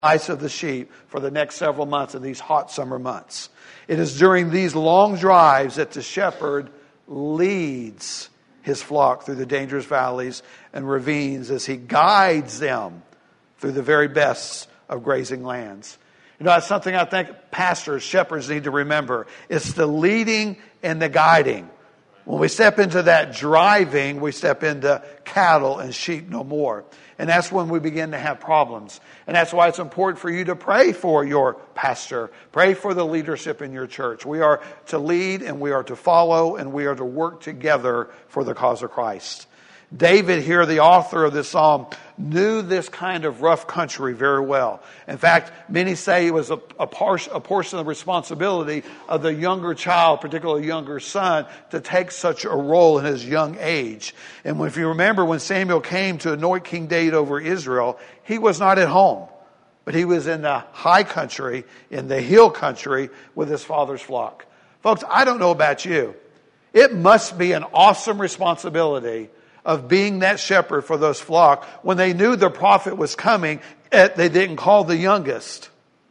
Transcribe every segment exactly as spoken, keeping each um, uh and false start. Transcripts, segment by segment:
life of the sheep for the next several months in these hot summer months. It is during these long drives that the shepherd leads his flock through the dangerous valleys and ravines as he guides them through the very best of grazing lands. You know, that's something I think pastors, shepherds need to remember. It's the leading and the guiding. When we step into that driving, we step into cattle and sheep no more. And that's when we begin to have problems. And that's why it's important for you to pray for your pastor. Pray for the leadership in your church. We are to lead and we are to follow and we are to work together for the cause of Christ. David here, the author of this psalm, knew this kind of rough country very well. In fact, many say it was a, a, par- a portion of the responsibility of the younger child, particularly a younger son, to take such a role in his young age. And if you remember, when Samuel came to anoint King David over Israel, he was not at home, but he was in the high country, in the hill country, with his father's flock. Folks, I don't know about you. It must be an awesome responsibility of being that shepherd for those flock. When they knew the prophet was coming, they didn't call the youngest.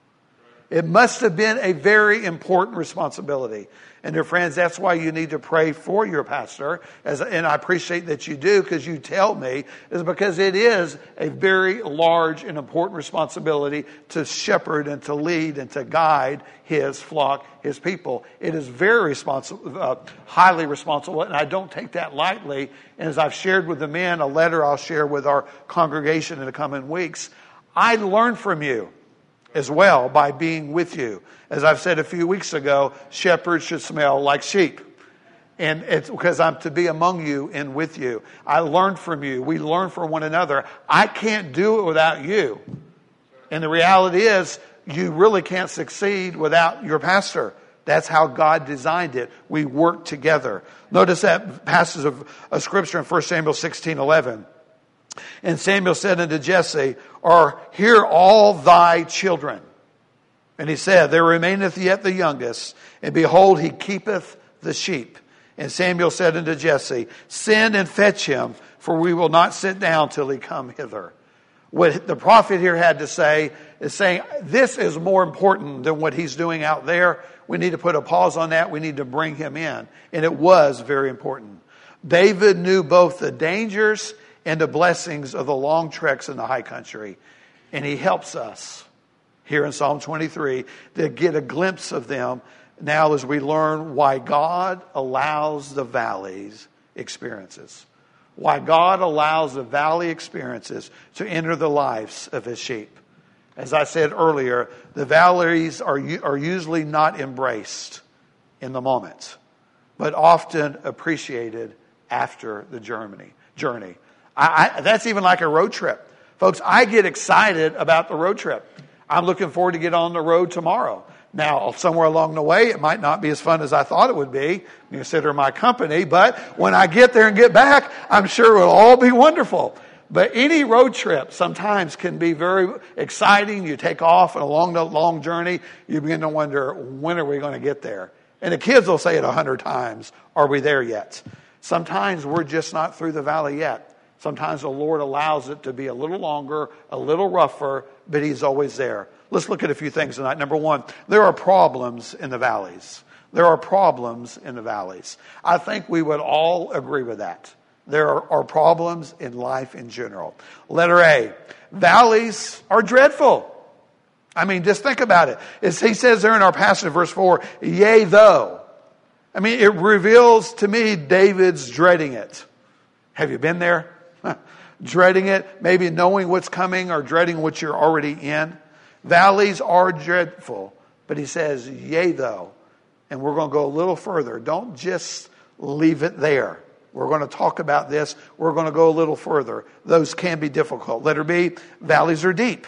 It must have been a very important responsibility. And dear friends, that's why you need to pray for your pastor. As, and I appreciate that you do, because you tell me, is because it is a very large and important responsibility to shepherd and to lead and to guide his flock, his people. It is very responsible, uh, highly responsible, and I don't take that lightly. And as I've shared with the men, a letter I'll share with our congregation in the coming weeks, I learn from you as well by being with you. As I've said a few weeks ago, shepherds should smell like sheep. And it's because I'm to be among you and with you. I learn from you. We learn from one another. I can't do it without you. And the reality is, you really can't succeed without your pastor. That's how God designed it. We work together. Notice that passage of, of scripture in First Samuel sixteen eleven. And Samuel said unto Jesse, "Are here all thy children?" And he said, "There remaineth yet the youngest, and behold, he keepeth the sheep." And Samuel said unto Jesse, "Send and fetch him, for we will not sit down till he come hither." What the prophet here had to say is saying, this is more important than what he's doing out there. We need to put a pause on that. We need to bring him in. And it was very important. David knew both the dangers and the blessings of the long treks in the high country. And he helps us here in Psalm twenty-three to get a glimpse of them now as we learn why God allows the valleys experiences. Why God allows the valley experiences to enter the lives of his sheep. As I said earlier, the valleys are, are usually not embraced in the moment, but often appreciated after the journey. journey. I, I, that's even like a road trip. Folks, I get excited about the road trip. I'm looking forward to get on the road tomorrow. Now, somewhere along the way, it might not be as fun as I thought it would be. Consider my company. But when I get there and get back, I'm sure it will all be wonderful. But any road trip sometimes can be very exciting. You take off and along the long journey, you begin to wonder, when are we going to get there? And the kids will say it a hundred times, are we there yet? Sometimes we're just not through the valley yet. Sometimes the Lord allows it to be a little longer, a little rougher, but he's always there. Let's look at a few things tonight. Number one, there are problems in the valleys. There are problems in the valleys. I think we would all agree with that. There are, are problems in life in general. Letter A, valleys are dreadful. I mean, just think about it. As he says there in our passage, verse four, yea, though. I mean, it reveals to me David's dreading it. Have you been there? Dreading it, maybe knowing what's coming or dreading what you're already in. Valleys are dreadful, but he says, yea, though. And we're going to go a little further. Don't just leave it there. We're going to talk about this. We're going to go a little further. Those can be difficult. Letter B, valleys are deep.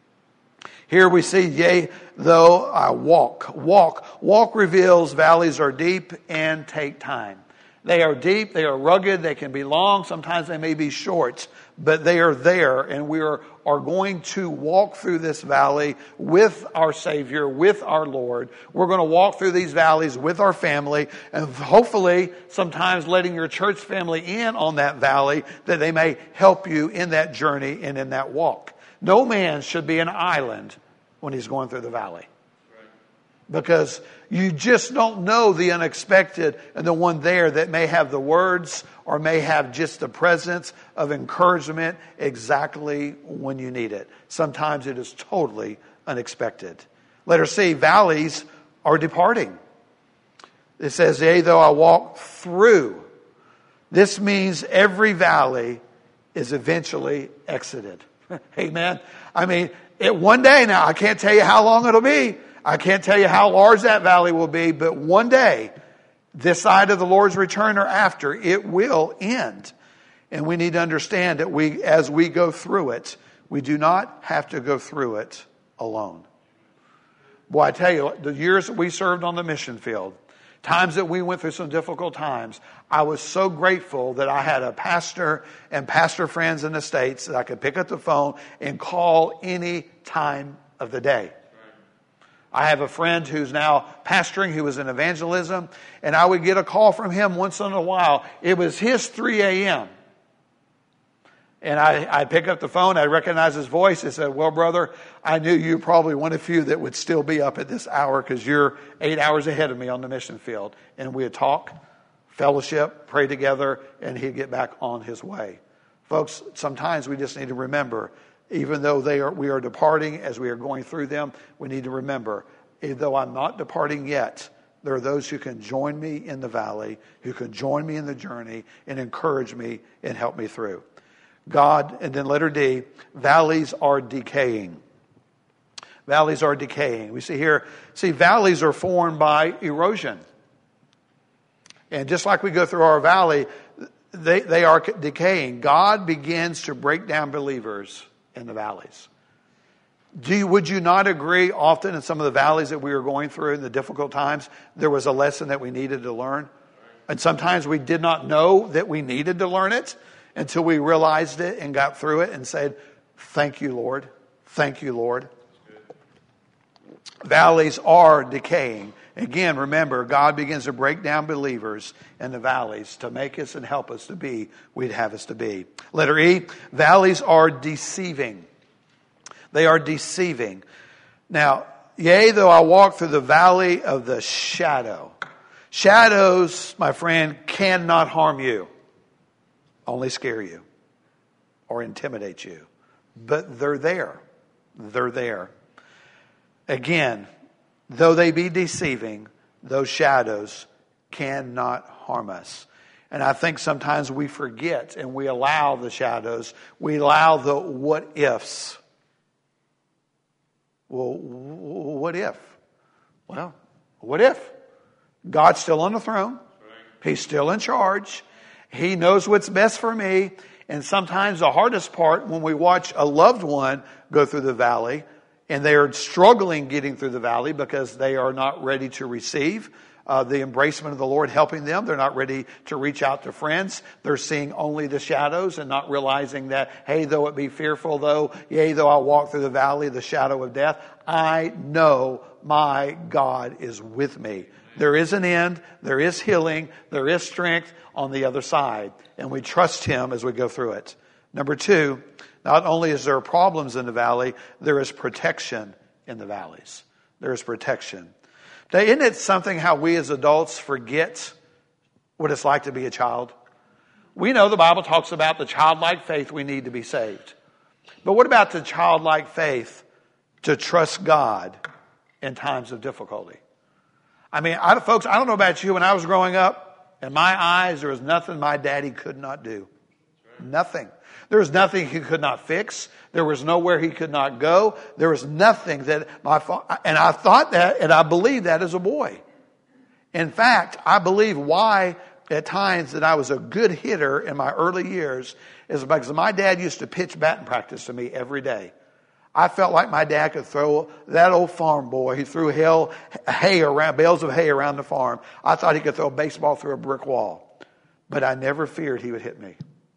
Here we see, yea, though I walk. Walk. Walk reveals valleys are deep and take time. They are deep, they are rugged, they can be long, sometimes they may be short, but they are there, and we are, are going to walk through this valley with our Savior, with our Lord. We're going to walk through these valleys with our family, and hopefully sometimes letting your church family in on that valley, that they may help you in that journey and in that walk. No man should be an island when he's going through the valley. Because you just don't know the unexpected and the one there that may have the words or may have just the presence of encouragement exactly when you need it. Sometimes it is totally unexpected. Letter C, valleys are departing. It says, yea, though I walk through. This means every valley is eventually exited. Amen. I mean, it one day now, I can't tell you how long it'll be. I can't tell you how large that valley will be, but one day, this side of the Lord's return or after, it will end. And we need to understand that we, as we go through it, we do not have to go through it alone. Boy, I tell you, the years that we served on the mission field, times that we went through some difficult times, I was so grateful that I had a pastor and pastor friends in the States that I could pick up the phone and call any time of the day. I have a friend who's now pastoring, who was in evangelism, and I would get a call from him once in a while. It was his three a.m. And I, I'd pick up the phone, I'd recognize his voice. I said, well, brother, I knew you probably one of few that would still be up at this hour because you're eight hours ahead of me on the mission field. And we'd talk, fellowship, pray together, and he'd get back on his way. Folks, sometimes we just need to remember, even though they are, we are departing as we are going through them, we need to remember, even though I'm not departing yet, there are those who can join me in the valley, who can join me in the journey and encourage me and help me through. God, and then letter D, valleys are decaying. Valleys are decaying. We see here, see, valleys are formed by erosion. And just like we go through our valley, they, they are decaying. God begins to break down believers in the valleys. Do you, would you not agree often in some of the valleys that we were going through in the difficult times, there was a lesson that we needed to learn? And sometimes we did not know that we needed to learn it until we realized it and got through it and said, thank you, Lord. Thank you, Lord. Valleys are decaying. Again, remember, God begins to break down believers in the valleys to make us and help us to be we'd have us to be. Letter E, valleys are deceiving. They are deceiving. Now, yea, though I walk through the valley of the shadow. Shadows, my friend, cannot harm you. Only scare you or intimidate you. But they're there. They're there. Again, though they be deceiving, those shadows cannot harm us. And I think sometimes we forget and we allow the shadows. We allow the what ifs. Well, what if? Well, what if? God's still on the throne. He's still in charge. He knows what's best for me. And sometimes the hardest part when we watch a loved one go through the valley and they are struggling getting through the valley because they are not ready to receive uh, the embracement of the Lord helping them. They're not ready to reach out to friends. They're seeing only the shadows and not realizing that, hey, though it be fearful, though, yea, though I walk through the valley of the shadow of death, I know my God is with me. There is an end. There is healing. There is strength on the other side. And we trust Him as we go through it. Number two, not only is there problems in the valley, there is protection in the valleys. There is protection. Now, isn't it something how we as adults forget what it's like to be a child? We know the Bible talks about the childlike faith we need to be saved. But what about the childlike faith to trust God in times of difficulty? I mean, I, folks, I don't know about you. When I was growing up, in my eyes, there was nothing my daddy could not do. Nothing. There was nothing he could not fix. There was nowhere he could not go. There was nothing that my father, and I thought that, and I believed that as a boy. In fact, I believe why at times that I was a good hitter in my early years is because my dad used to pitch batting practice to me every day. I felt like my dad could throw that old farm boy. He threw hay, hay around, bales of hay around the farm. I thought he could throw a baseball through a brick wall. But I never feared he would hit me.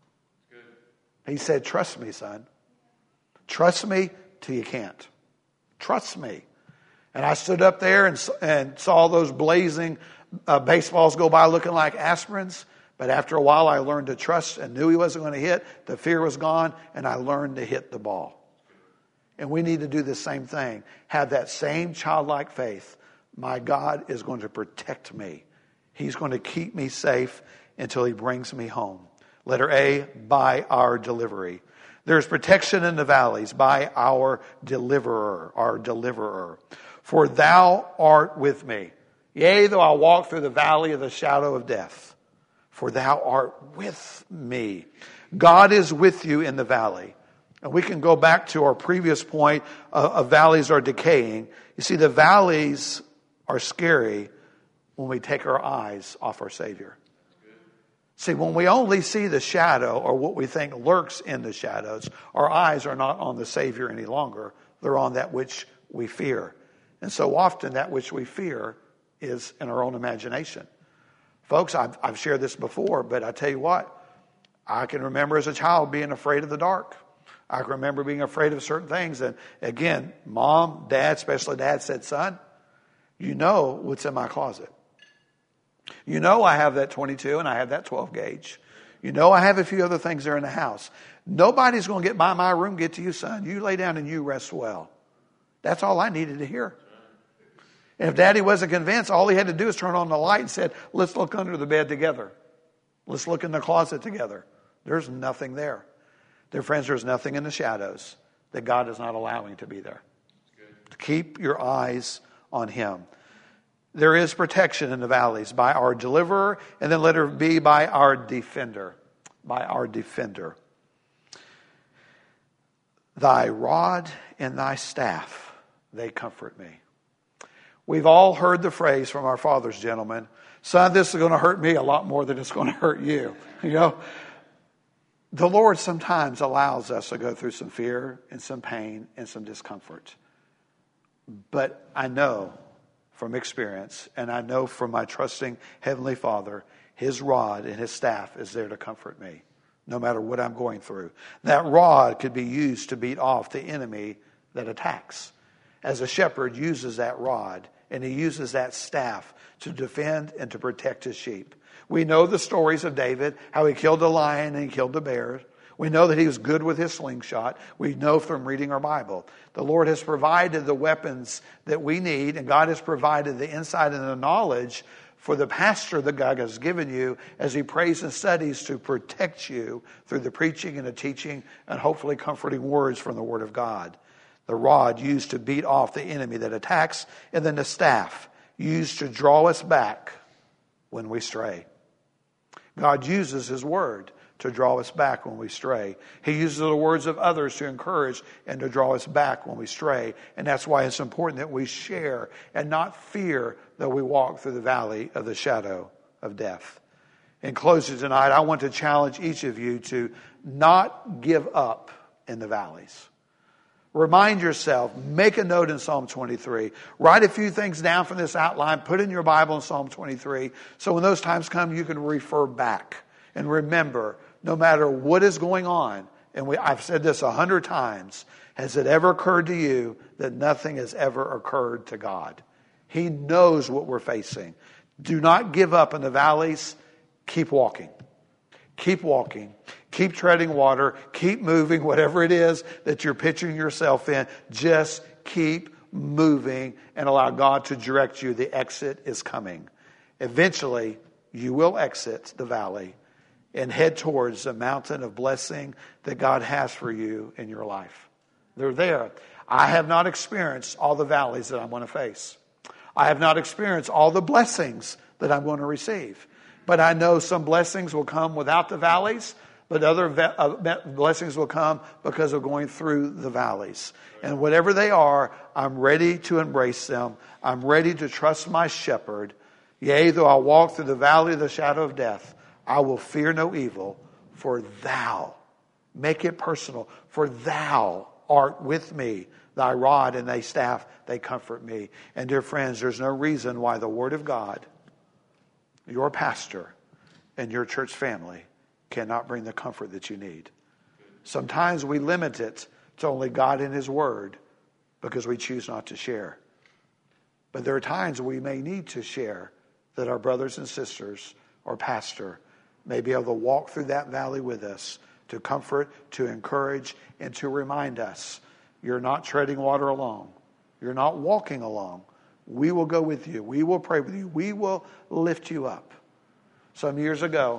He said, trust me, son. Trust me till you can't. Trust me. And I stood up there and, and saw those blazing uh, baseballs go by looking like aspirins. But after a while, I learned to trust and knew he wasn't going to hit. The fear was gone, and I learned to hit the ball. And we need to do the same thing. Have that same childlike faith. My God is going to protect me. He's going to keep me safe until he brings me home. Letter A, by our delivery. There's protection in the valleys by our deliverer, our deliverer. For thou art with me. Yea, though I walk through the valley of the shadow of death, for thou art with me. God is with you in the valley. And we can go back to our previous point of, of valleys are decaying. You see, the valleys are scary when we take our eyes off our Savior. See, when we only see the shadow or what we think lurks in the shadows, our eyes are not on the Savior any longer. They're on that which we fear. And so often that which we fear is in our own imagination. Folks, I've, I've shared this before, but I tell you what, I can remember as a child being afraid of the dark. I can remember being afraid of certain things. And again, mom, dad, especially dad said, son, you know what's in my closet. You know I have that twenty-two and I have that twelve gauge. You know I have a few other things there in the house. Nobody's going to get by my room, get to you, son. You lay down and you rest well. That's all I needed to hear. And if Daddy wasn't convinced, all he had to do is turn on the light and said, let's look under the bed together. Let's look in the closet together. There's nothing there. Dear friends, there's nothing in the shadows that God is not allowing to be there. Keep your eyes on him. There is protection in the valleys by our deliverer, and then letter B, by our defender. By our defender. Thy rod and thy staff, they comfort me. We've all heard the phrase from our fathers, gentlemen, son, this is going to hurt me a lot more than it's going to hurt you. You know, the Lord sometimes allows us to go through some fear and some pain and some discomfort. But I know from experience, and I know from my trusting Heavenly Father, his rod and his staff is there to comfort me, no matter what I'm going through. That rod could be used to beat off the enemy that attacks. As a shepherd uses that rod, and he uses that staff to defend and to protect his sheep. We know the stories of David, how he killed a lion and he killed a bear. We know that he was good with his slingshot. We know from reading our Bible. The Lord has provided the weapons that we need, and God has provided the insight and the knowledge for the pastor that God has given you as he prays and studies to protect you through the preaching and the teaching and hopefully comforting words from the Word of God. The rod used to beat off the enemy that attacks, and then the staff used to draw us back when we stray. God uses his word to draw us back when we stray. He uses the words of others to encourage and to draw us back when we stray. And that's why it's important that we share and not fear that we walk through the valley of the shadow of death. In closing tonight, I want to challenge each of you to not give up in the valleys. Remind yourself, make a note in Psalm twenty-three. Write a few things down from this outline. Put in your Bible in Psalm twenty-three. So when those times come, you can refer back. And remember, no matter what is going on, and we, I've said this a hundred times, has it ever occurred to you that nothing has ever occurred to God? He knows what we're facing. Do not give up in the valleys. Keep walking. Keep walking. Keep treading water. Keep moving, whatever it is that you're picturing yourself in. Just keep moving and allow God to direct you. The exit is coming. Eventually, you will exit the valley and head towards the mountain of blessing that God has for you in your life. They're there. I have not experienced all the valleys that I'm going to face. I have not experienced all the blessings that I'm going to receive. But I know some blessings will come without the valleys, but other blessings will come because of going through the valleys. And whatever they are, I'm ready to embrace them. I'm ready to trust my shepherd. Yea, though I walk through the valley of the shadow of death, I will fear no evil, for thou, make it personal, for thou art with me. Thy rod and thy staff, they comfort me. And dear friends, there's no reason why the Word of God, your pastor, and your church family cannot bring the comfort that you need. Sometimes we limit it to only God and his word because we choose not to share. But there are times we may need to share that our brothers and sisters or pastor may be able to walk through that valley with us to comfort, to encourage, and to remind us. You're not treading water alone. You're not walking alone. We will go with you. We will pray with you. We will lift you up. Some years ago,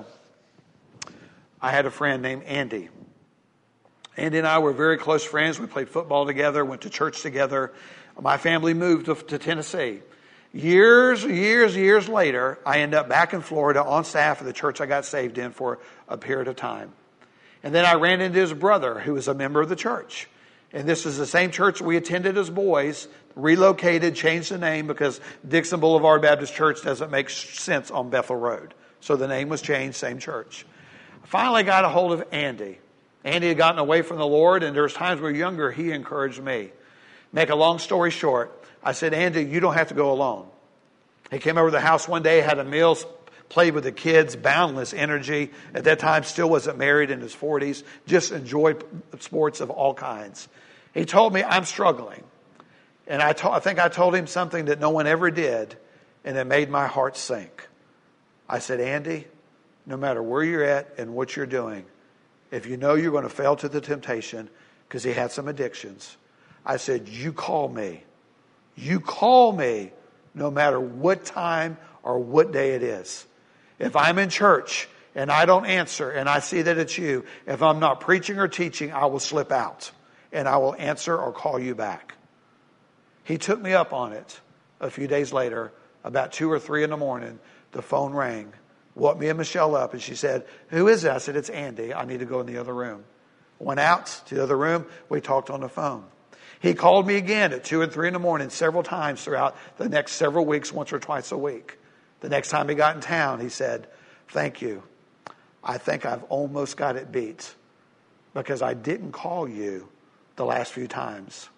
I had a friend named Andy. Andy and I were very close friends. We played football together, went to church together. My family moved to, to Tennessee. Years, years, years later, I ended up back in Florida on staff of the church I got saved in for a period of time. And then I ran into his brother, who was a member of the church. And this is the same church we attended as boys, relocated, changed the name because Dixon Boulevard Baptist Church doesn't make sense on Bethel Road. So the name was changed, same church. I finally got a hold of Andy. Andy had gotten away from the Lord, and there was times we were younger, he encouraged me. Make a long story short, I said, Andy, you don't have to go alone. He came over to the house one day, had a meal, played with the kids, boundless energy. At that time, still wasn't married, in his forties, just enjoyed sports of all kinds. He told me, I'm struggling. And I, to- I think I told him something that no one ever did, and it made my heart sink. I said, Andy, no matter where you're at and what you're doing, if you know you're going to fail to the temptation, because he had some addictions, I said, you call me. You call me no matter what time or what day it is. If I'm in church and I don't answer and I see that it's you, if I'm not preaching or teaching, I will slip out and I will answer or call you back. He took me up on it. A few days later, about two or three in the morning, the phone rang. Woke me and Michelle up, and she said, who is it? I said, it's Andy. I need to go in the other room. Went out to the other room. We talked on the phone. He called me again at two and three in the morning several times throughout the next several weeks, once or twice a week. The next time he got in town, he said, thank you. I think I've almost got it beat because I didn't call you the last few times.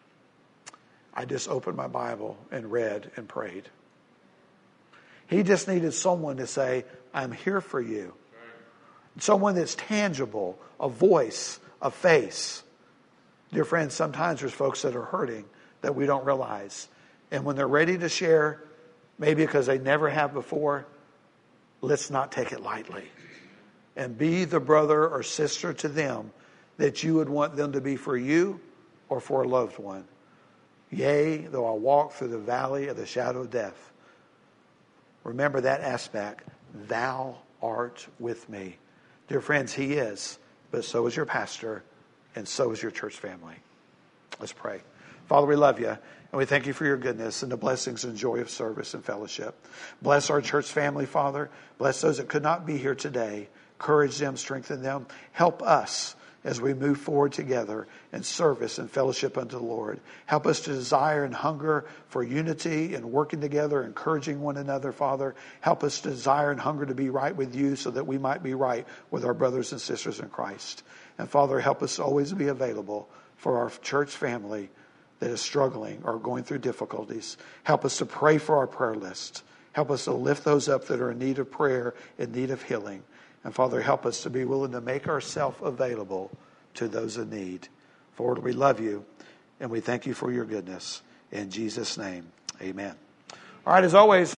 I just opened my Bible and read and prayed. He just needed someone to say, I'm here for you. Someone that's tangible, a voice, a face. Dear friends, sometimes there's folks that are hurting that we don't realize. And when they're ready to share, maybe because they never have before, let's not take it lightly. And be the brother or sister to them that you would want them to be for you or for a loved one. Yea, though I walk through the valley of the shadow of death. Remember that aspect. Thou art with me. Dear friends, he is, but so is your pastor, and so is your church family. Let's pray. Father, we love you, and we thank you for your goodness and the blessings and joy of service and fellowship. Bless our church family, Father. Bless those that could not be here today. Encourage them, strengthen them. Help us as we move forward together in service and fellowship unto the Lord. Help us to desire and hunger for unity and working together, encouraging one another, Father. Help us to desire and hunger to be right with you so that we might be right with our brothers and sisters in Christ. And Father, help us always be available for our church family that is struggling or going through difficulties. Help us to pray for our prayer list. Help us to lift those up that are in need of prayer, in need of healing. And Father, help us to be willing to make ourselves available to those in need. For Lord, we love you and we thank you for your goodness. In Jesus' name, amen. All right, as always.